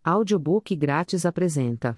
Audiobook grátis apresenta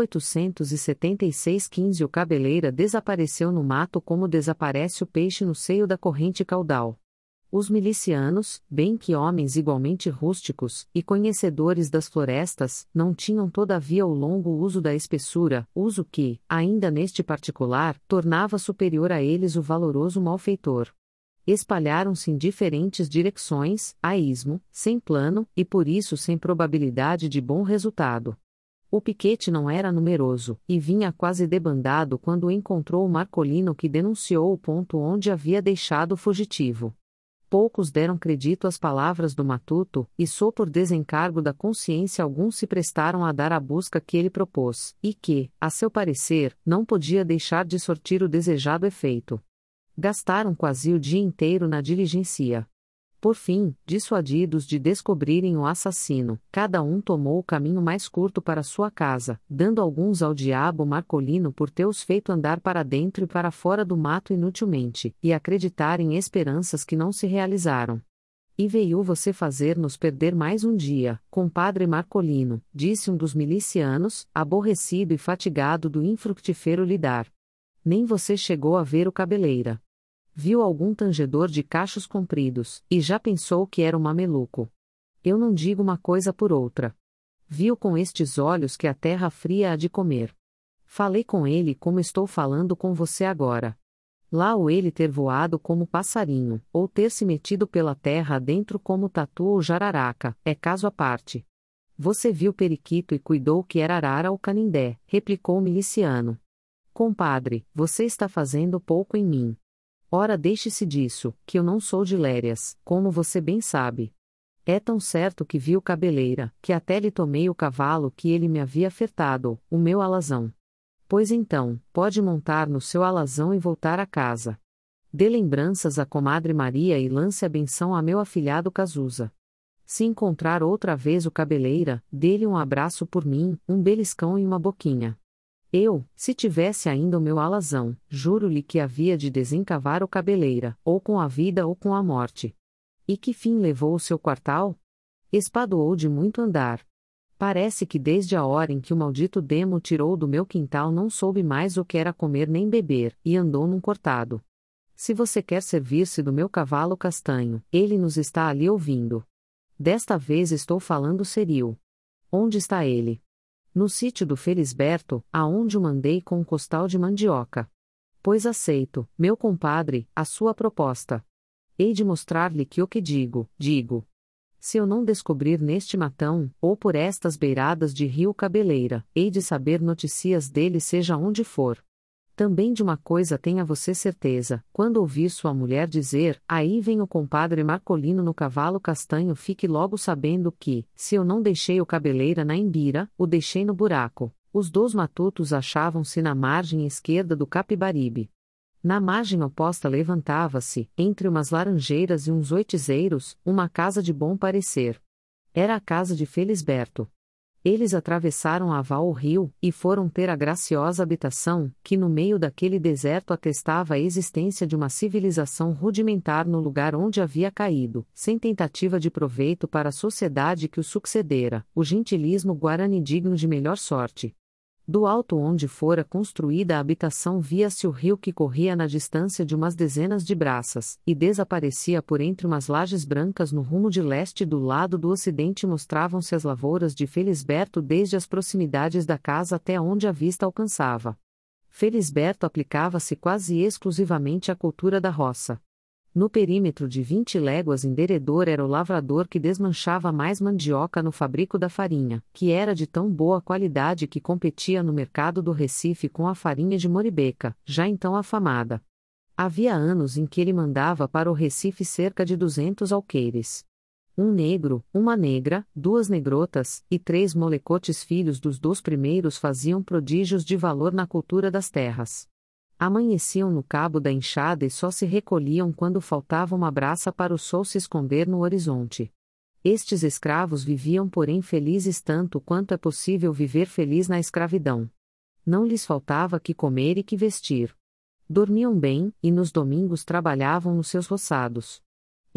1876 O cabeleira desapareceu no mato como desaparece o peixe no seio da corrente caudal. Os milicianos, bem que homens igualmente rústicos e conhecedores das florestas, não tinham todavia o longo uso da espessura, uso que, ainda neste particular, tornava superior a eles o valoroso malfeitor. Espalharam-se em diferentes direções, a esmo, sem plano, e por isso sem probabilidade de bom resultado. O piquete não era numeroso, e vinha quase debandado quando encontrou o Marcolino, que denunciou o ponto onde havia deixado o fugitivo. Poucos deram crédito às palavras do matuto, e só por desencargo da consciência alguns se prestaram a dar a busca que ele propôs, e que, a seu parecer, não podia deixar de sortir o desejado efeito. Gastaram quase o dia inteiro na diligencia. Por fim, dissuadidos de descobrirem o assassino, cada um tomou o caminho mais curto para sua casa, dando alguns ao diabo Marcolino por ter-os feito andar para dentro e para fora do mato inutilmente, e acreditar em esperanças que não se realizaram. E veio você fazer-nos perder mais um dia, compadre Marcolino, disse um dos milicianos, aborrecido e fatigado do infructífero lidar. Nem você chegou a ver o cabeleira. Viu algum tangedor de cachos compridos, e já pensou que era um mameluco. Eu não digo uma coisa por outra. Viu com estes olhos que a terra fria há de comer. Falei com ele como estou falando com você agora. Lá o ele ter voado como passarinho, ou ter se metido pela terra adentro como tatu ou jararaca, é caso à parte. Você viu periquito e cuidou que era arara ou canindé, replicou o miliciano. Compadre, você está fazendo pouco em mim. Ora, deixe-se disso, que eu não sou de lérias, como você bem sabe. É tão certo que vi o cabeleira, que até lhe tomei o cavalo que ele me havia furtado, o meu alazão. Pois então, pode montar no seu alazão e voltar a casa. Dê lembranças à comadre Maria e lance a benção a meu afilhado Cazuza. Se encontrar outra vez o cabeleira, dê-lhe um abraço por mim, um beliscão e uma boquinha. Eu, se tivesse ainda o meu alazão, juro-lhe que havia de desencavar o cabeleira, ou com a vida ou com a morte. E que fim levou o seu quartal? Espadoou de muito andar. Parece que desde a hora em que o maldito demo o tirou do meu quintal não soube mais o que era comer nem beber, e andou num cortado. Se você quer servir-se do meu cavalo castanho, ele nos está ali ouvindo. Desta vez estou falando serio. Onde está ele? No sítio do Felisberto, aonde o mandei com um costal de mandioca. Pois aceito, meu compadre, a sua proposta. Hei de mostrar-lhe que o que digo, digo. Se eu não descobrir neste matão, ou por estas beiradas de rio Cabeleira, hei de saber notícias dele seja onde for. Também de uma coisa tenha você certeza, quando ouvir sua mulher dizer, aí vem o compadre Marcolino no cavalo castanho, fique logo sabendo que, se eu não deixei o cabeleira na embira, o deixei no buraco. Os dois matutos achavam-se na margem esquerda do Capibaribe. Na margem oposta levantava-se, entre umas laranjeiras e uns oitizeiros, uma casa de bom parecer. Era a casa de Felisberto. Eles atravessaram a val o rio, e foram ter a graciosa habitação, que no meio daquele deserto atestava a existência de uma civilização rudimentar no lugar onde havia caído, sem tentativa de proveito para a sociedade que o sucedera, o gentilismo guarani digno de melhor sorte. Do alto onde fora construída a habitação via-se o rio que corria na distância de umas dezenas de braças, e desaparecia por entre umas lajes brancas no rumo de leste. Do lado do ocidente mostravam-se as lavouras de Felisberto desde as proximidades da casa até onde a vista alcançava. Felisberto aplicava-se quase exclusivamente à cultura da roça. No perímetro de 20 léguas em derredor era o lavrador que desmanchava mais mandioca no fabrico da farinha, que era de tão boa qualidade que competia no mercado do Recife com a farinha de Moribeca, já então afamada. Havia anos em que ele mandava para o Recife cerca de 200 alqueires. Um negro, uma negra, 2 negrotas, e 3 molecotes filhos dos 2 primeiros faziam prodígios de valor na cultura das terras. Amanheciam no cabo da enxada e só se recolhiam quando faltava uma braça para o sol se esconder no horizonte. Estes escravos viviam porém felizes tanto quanto é possível viver feliz na escravidão. Não lhes faltava que comer e que vestir. Dormiam bem, e nos domingos trabalhavam nos seus roçados.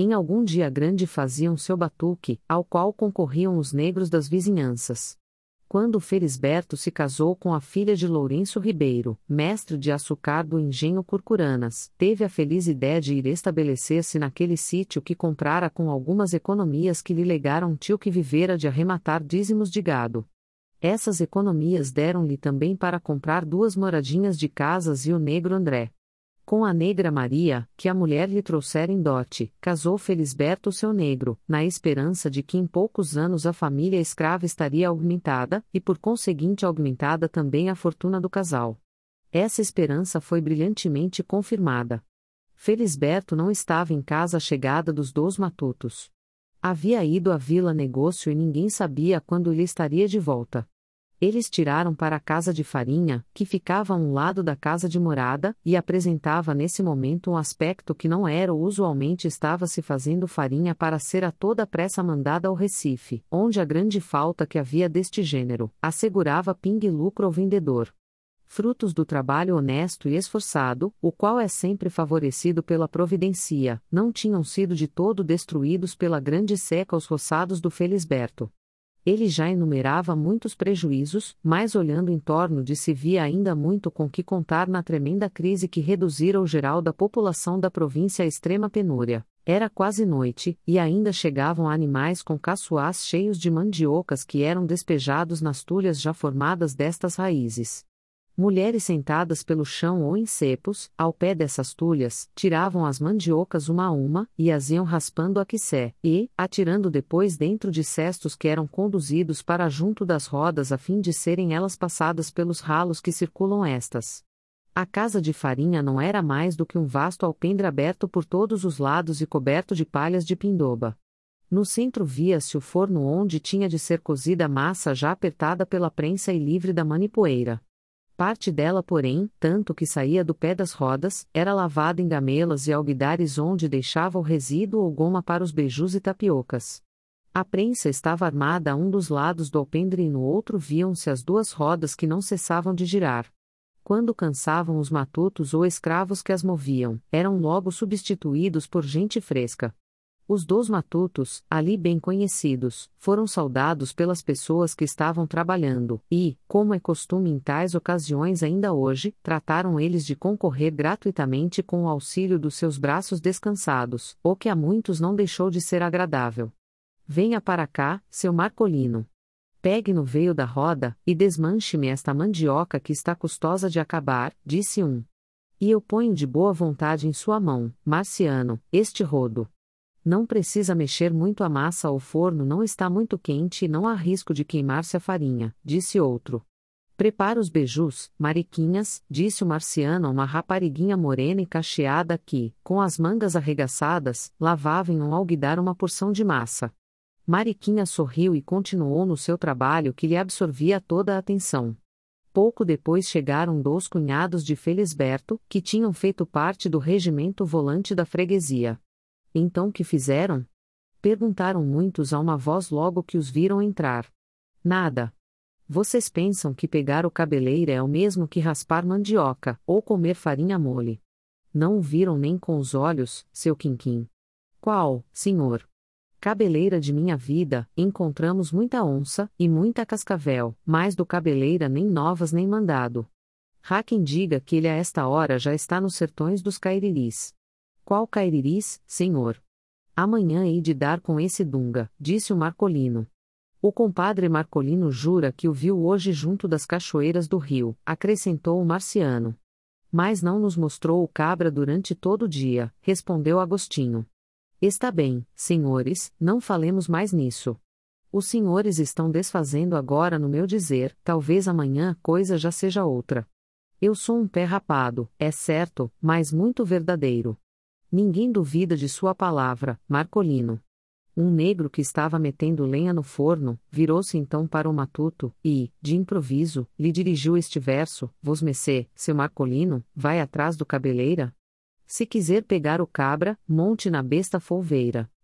Em algum dia grande faziam seu batuque, ao qual concorriam os negros das vizinhanças. Quando Felisberto se casou com a filha de Lourenço Ribeiro, mestre de açucar do engenho Curcuranas, teve a feliz ideia de ir estabelecer-se naquele sítio que comprara com algumas economias que lhe legara um tio que vivera de arrematar dízimos de gado. Essas economias deram-lhe também para comprar 2 moradinhas de casas e o negro André. Com a negra Maria, que a mulher lhe trouxera em dote, casou Felisberto seu negro, na esperança de que em poucos anos a família escrava estaria aumentada, e por conseguinte aumentada também a fortuna do casal. Essa esperança foi brilhantemente confirmada. Felisberto não estava em casa à chegada dos 2 matutos. Havia ido à vila negócio e ninguém sabia quando ele estaria de volta. Eles tiraram para a casa de farinha, que ficava a um lado da casa de morada, e apresentava nesse momento um aspecto que não era o usualmente estava se fazendo farinha para ser a toda pressa mandada ao Recife, onde a grande falta que havia deste gênero, assegurava pingue lucro ao vendedor. Frutos do trabalho honesto e esforçado, o qual é sempre favorecido pela providencia, não tinham sido de todo destruídos pela grande seca os roçados do Felisberto. Ele já enumerava muitos prejuízos, mas olhando em torno de si via ainda muito com que contar na tremenda crise que reduzira o geral da população da província à extrema penúria. Era quase noite, e ainda chegavam animais com caçoás cheios de mandiocas que eram despejados nas tulhas já formadas destas raízes. Mulheres sentadas pelo chão ou em cepos, ao pé dessas tulhas, tiravam as mandiocas uma a uma, e as iam raspando a quiçé, e, atirando depois dentro de cestos que eram conduzidos para junto das rodas a fim de serem elas passadas pelos ralos que circulam estas. A casa de farinha não era mais do que um vasto alpendre aberto por todos os lados e coberto de palhas de pindoba. No centro via-se o forno onde tinha de ser cozida a massa já apertada pela prensa e livre da manipoeira. Parte dela, porém, tanto que saía do pé das rodas, era lavada em gamelas e alguidares onde deixava o resíduo ou goma para os beijus e tapiocas. A prensa estava armada a um dos lados do alpendre e no outro viam-se as 2 rodas que não cessavam de girar. Quando cansavam os matutos ou escravos que as moviam, eram logo substituídos por gente fresca. Os 2 matutos, ali bem conhecidos, foram saudados pelas pessoas que estavam trabalhando, e, como é costume em tais ocasiões ainda hoje, trataram eles de concorrer gratuitamente com o auxílio dos seus braços descansados, o que a muitos não deixou de ser agradável. Venha para cá, seu Marcolino. Pegue no veio da roda, e desmanche-me esta mandioca que está custosa de acabar, disse um. E eu ponho de boa vontade em sua mão, Marciano, este rodo. Não precisa mexer muito a massa, o forno não está muito quente e não há risco de queimar-se a farinha, disse outro. Prepara os beijus, Mariquinhas, disse o Marciano a uma rapariguinha morena e cacheada que, com as mangas arregaçadas, lavava em um alguidar uma porção de massa. Mariquinha sorriu e continuou no seu trabalho que lhe absorvia toda a atenção. Pouco depois chegaram 2 cunhados de Felisberto, que tinham feito parte do regimento volante da freguesia. Então que fizeram? Perguntaram muitos a uma voz logo que os viram entrar. Nada. Vocês pensam que pegar o cabeleira é o mesmo que raspar mandioca, ou comer farinha mole. Não o viram nem com os olhos, seu quinquim. Qual, senhor? Cabeleira de minha vida, encontramos muita onça, e muita cascavel, mas do cabeleira nem novas nem mandado. Há quem diga que ele a esta hora já está nos sertões dos Cairiris. Qual Cairiris, senhor? Amanhã hei de dar com esse Dunga, disse o Marcolino. O compadre Marcolino jura que o viu hoje junto das cachoeiras do rio, acrescentou o Marciano. Mas não nos mostrou o cabra durante todo o dia, respondeu Agostinho. Está bem, senhores, não falemos mais nisso. Os senhores estão desfazendo agora no meu dizer, talvez amanhã a coisa já seja outra. Eu sou um pé rapado, é certo, mas muito verdadeiro. Ninguém duvida de sua palavra, Marcolino. Um negro que estava metendo lenha no forno, virou-se então para o matuto, e, de improviso, lhe dirigiu este verso: Vosmecê, seu Marcolino, vai atrás do cabeleira? Se quiser pegar o cabra, monte na besta folveira.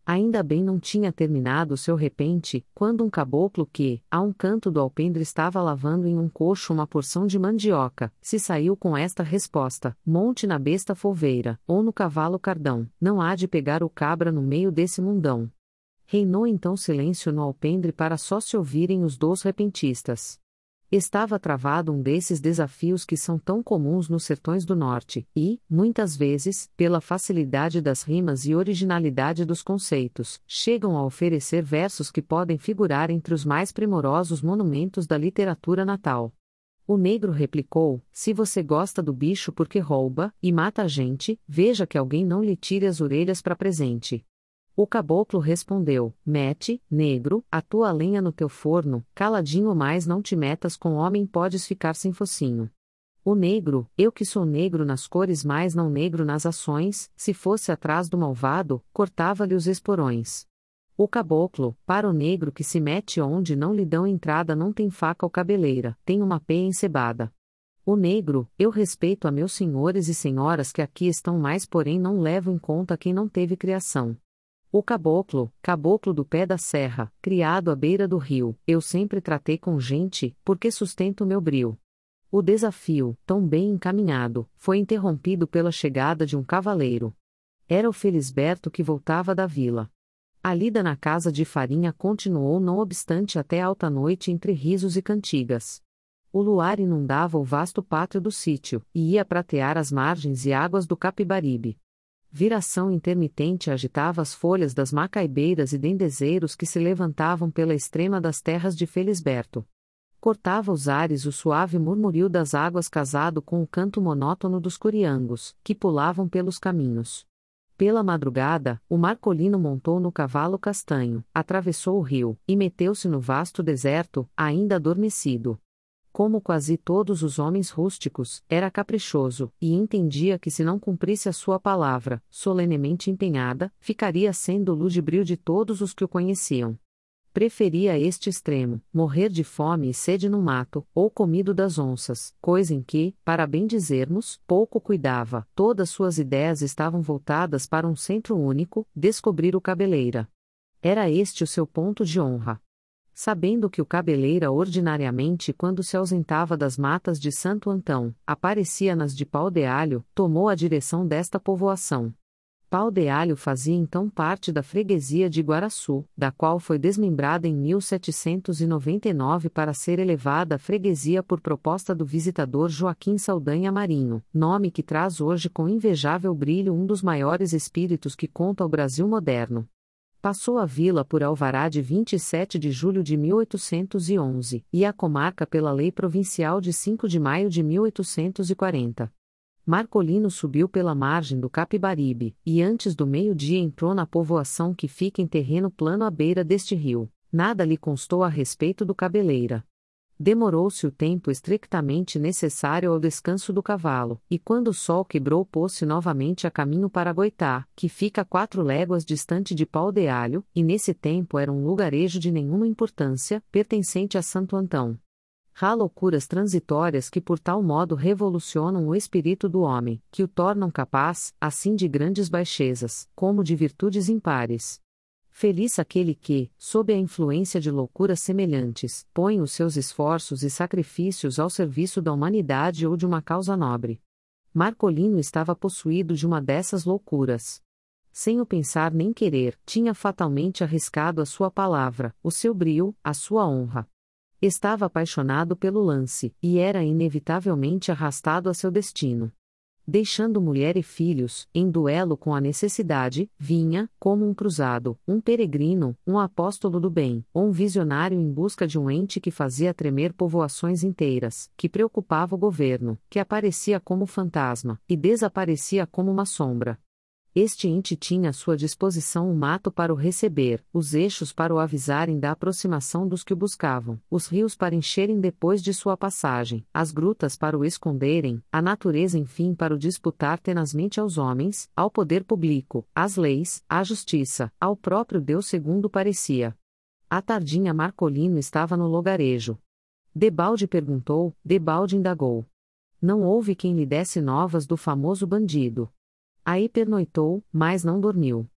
Ainda bem não tinha terminado o seu repente, quando um caboclo que, a um canto do alpendre estava lavando em um coxo uma porção de mandioca, se saiu com esta resposta: monte na besta folveira, ou no cavalo cardão, não há de pegar o cabra no meio desse mundão. Reinou então silêncio no alpendre para só se ouvirem os dois repentistas. Estava travado um desses desafios que são tão comuns nos sertões do norte, e, muitas vezes, pela facilidade das rimas e originalidade dos conceitos, chegam a oferecer versos que podem figurar entre os mais primorosos monumentos da literatura natal. O negro replicou: se você gosta do bicho porque rouba, e mata a gente, veja que alguém não lhe tire as orelhas para presente. O caboclo respondeu: mete, negro, a tua lenha no teu forno, caladinho mais não te metas com homem, podes ficar sem focinho. O negro: eu que sou negro nas cores mais não negro nas ações, se fosse atrás do malvado, cortava-lhe os esporões. O caboclo: para o negro que se mete onde não lhe dão entrada não tem faca ou cabeleira, tem uma peia encebada. O negro: eu respeito a meus senhores e senhoras que aqui estão mais porém não levo em conta quem não teve criação. O caboclo, caboclo do pé da serra, criado à beira do rio, eu sempre tratei com gente, porque sustento meu brio. O desafio, tão bem encaminhado, foi interrompido pela chegada de um cavaleiro. Era o Felisberto que voltava da vila. A lida na casa de farinha continuou não obstante até alta noite entre risos e cantigas. O luar inundava o vasto pátio do sítio, e ia pratear as margens e águas do Capibaribe. Viração intermitente agitava as folhas das macaibeiras e dendezeiros que se levantavam pela extrema das terras de Felisberto. Cortava os ares o suave murmurio das águas casado com o canto monótono dos curiangos, que pulavam pelos caminhos. Pela madrugada, o marcolino montou no cavalo castanho, atravessou o rio, e meteu-se no vasto deserto, ainda adormecido. Como quase todos os homens rústicos, era caprichoso, e entendia que se não cumprisse a sua palavra, solenemente empenhada, ficaria sendo o ludibril de todos os que o conheciam. Preferia este extremo, morrer de fome e sede no mato, ou comido das onças, coisa em que, para bem dizermos, pouco cuidava, todas suas ideias estavam voltadas para um centro único, descobrir o cabeleira. Era este o seu ponto de honra. Sabendo que o cabeleira ordinariamente quando se ausentava das matas de Santo Antão, aparecia nas de Pau de Alho, tomou a direção desta povoação. Pau de Alho fazia então parte da freguesia de Guaraçu, da qual foi desmembrada em 1799 para ser elevada à freguesia por proposta do visitador Joaquim Saldanha Marinho, nome que traz hoje com invejável brilho um dos maiores espíritos que conta o Brasil moderno. Passou a vila por alvará de 27 de julho de 1811, e a comarca pela lei provincial de 5 de maio de 1840. Marcolino subiu pela margem do Capibaribe, e antes do meio-dia entrou na povoação que fica em terreno plano à beira deste rio. Nada lhe constou a respeito do cabeleira. Demorou-se o tempo estritamente necessário ao descanso do cavalo, e quando o sol quebrou pôs-se novamente a caminho para Goitá, que fica 4 léguas distante de Pau de Alho, e nesse tempo era um lugarejo de nenhuma importância, pertencente a Santo Antão. Há loucuras transitórias que por tal modo revolucionam o espírito do homem, que o tornam capaz, assim de grandes baixezas, como de virtudes impares. Feliz aquele que, sob a influência de loucuras semelhantes, põe os seus esforços e sacrifícios ao serviço da humanidade ou de uma causa nobre. Marcolino estava possuído de uma dessas loucuras. Sem o pensar nem querer, tinha fatalmente arriscado a sua palavra, o seu brio, a sua honra. Estava apaixonado pelo lance, e era inevitavelmente arrastado a seu destino. Deixando mulher e filhos, em duelo com a necessidade, vinha, como um cruzado, um peregrino, um apóstolo do bem, ou um visionário em busca de um ente que fazia tremer povoações inteiras, que preocupava o governo, que aparecia como fantasma, e desaparecia como uma sombra. Este ente tinha à sua disposição o mato para o receber, os eixos para o avisarem da aproximação dos que o buscavam, os rios para encherem depois de sua passagem, as grutas para o esconderem, a natureza enfim para o disputar tenazmente aos homens, ao poder público, às leis, à justiça, ao próprio Deus segundo parecia. À tardinha Marcolino estava no lugarejo. Debalde perguntou, Debalde indagou. Não houve quem lhe desse novas do famoso bandido. Aí pernoitou, mas não dormiu.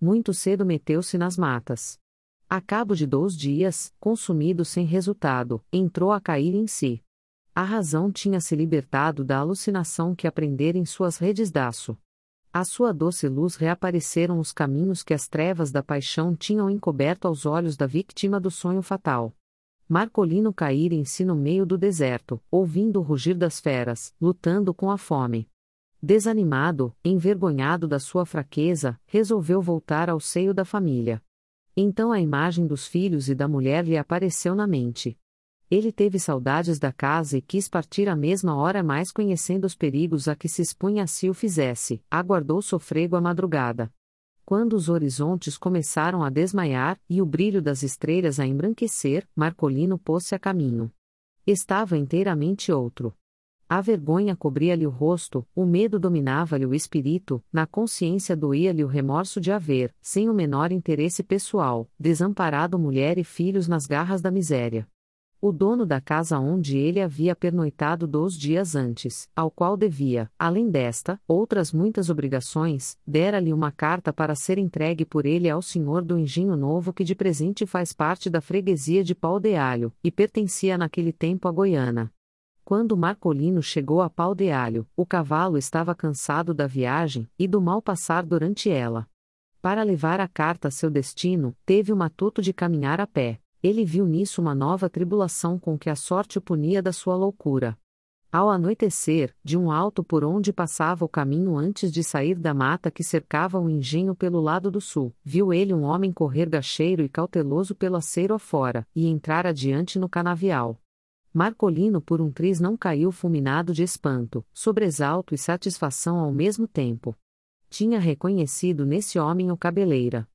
Muito cedo meteu-se nas matas. A cabo de 2 dias, consumido sem resultado, entrou a cair em si. A razão tinha se libertado da alucinação que aprendera em suas redes d'áço. À sua doce luz reapareceram os caminhos que as trevas da paixão tinham encoberto aos olhos da vítima do sonho fatal. Marcolino caíra em si no meio do deserto, ouvindo o rugir das feras, lutando com a fome. Desanimado, envergonhado da sua fraqueza, resolveu voltar ao seio da família. Então a imagem dos filhos e da mulher lhe apareceu na mente. Ele teve saudades da casa e quis partir à mesma hora, mas conhecendo os perigos a que se expunha se o fizesse, aguardou sofrego a madrugada. Quando os horizontes começaram a desmaiar e o brilho das estrelas a embranquecer, Marcolino pôs-se a caminho. Estava inteiramente outro. A vergonha cobria-lhe o rosto, o medo dominava-lhe o espírito, na consciência doía-lhe o remorso de haver, sem o menor interesse pessoal, desamparado mulher e filhos nas garras da miséria. O dono da casa onde ele havia pernoitado 2 dias antes, ao qual devia, além desta, outras muitas obrigações, dera-lhe uma carta para ser entregue por ele ao senhor do Engenho Novo, que de presente faz parte da freguesia de Pau de Alho, e pertencia naquele tempo a Goiânia. Quando Marcolino chegou a Pau de Alho, o cavalo estava cansado da viagem, e do mal passar durante ela. Para levar a carta a seu destino, teve o matuto de caminhar a pé. Ele viu nisso uma nova tribulação com que a sorte o punia da sua loucura. Ao anoitecer, de um alto por onde passava o caminho antes de sair da mata que cercava o engenho pelo lado do sul, viu ele um homem correr gacheiro e cauteloso pelo aceiro afora, e entrar adiante no canavial. Marcolino por um triz não caiu fulminado de espanto, sobressalto e satisfação ao mesmo tempo. Tinha reconhecido nesse homem o cabeleira.